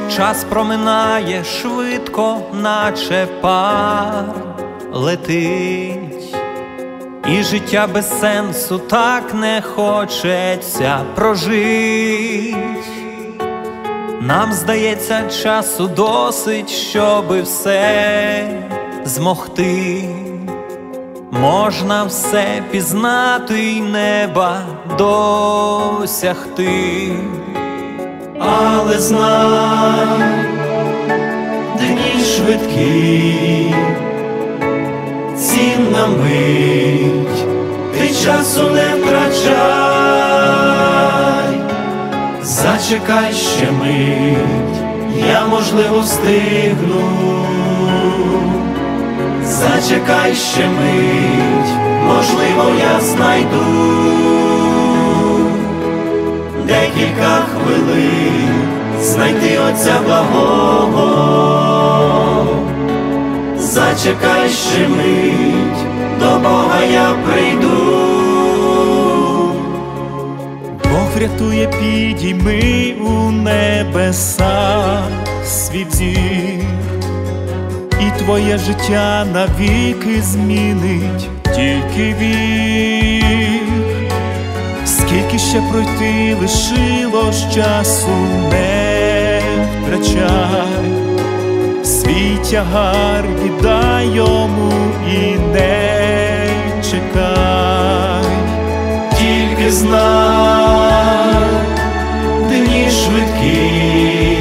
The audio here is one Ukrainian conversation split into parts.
Час проминає швидко, наче пар летить, і життя без сенсу так не хочеться прожить. Нам здається, часу досить, щоби все змогти. Можна все пізнати й неба досягти. Але знай, дні швидкі, цінна мить, ти часу не втрачай. Зачекай ще мить, я, можливо, встигну. Зачекай ще мить, можливо, я знайду декілька хвилин, знайти Отця благого. Зачекай ще мить, до Бога я прийду. Бог рятує, підійми у небеса свій взір, і твоє життя навіки змінить тільки вір. Скільки ще пройти лишилось часу, не втрачай, свій тягар віддай йому і не чекай. Тільки знай, дні швидкі,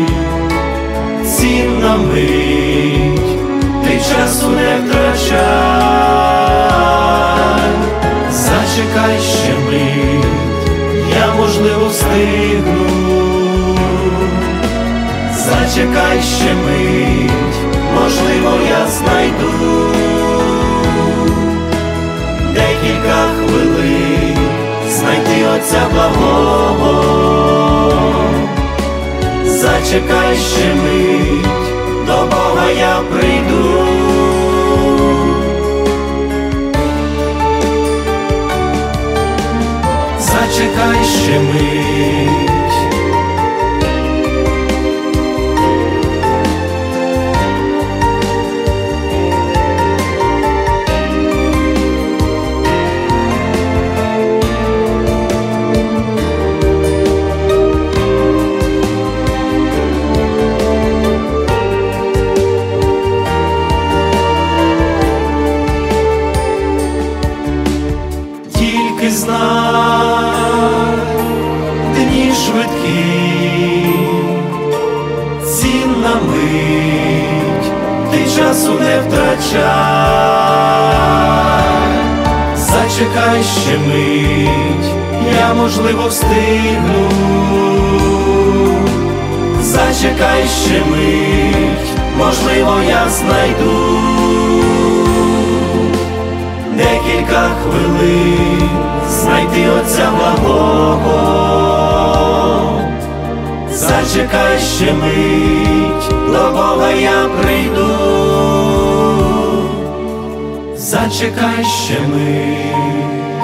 цінна мить, ти часу не втрачай. Зачекай ще мить, я, можливо, встигну. Зачекай ще мить, можливо, я знайду декілька хвилин, знайти Отця благого. Зачекай ще мить, до Бога я прийду. Зачекай ще мить. Тільки знай, дні швидкі, цінна мить, ти часу не втрачай. Зачекай ще мить, я, можливо, встигну. Зачекай ще мить, можливо, я знайду декілька хвилин, знайти Отця благого. Зачекай ще мить, до Бога я прийду. Зачекай ще мить.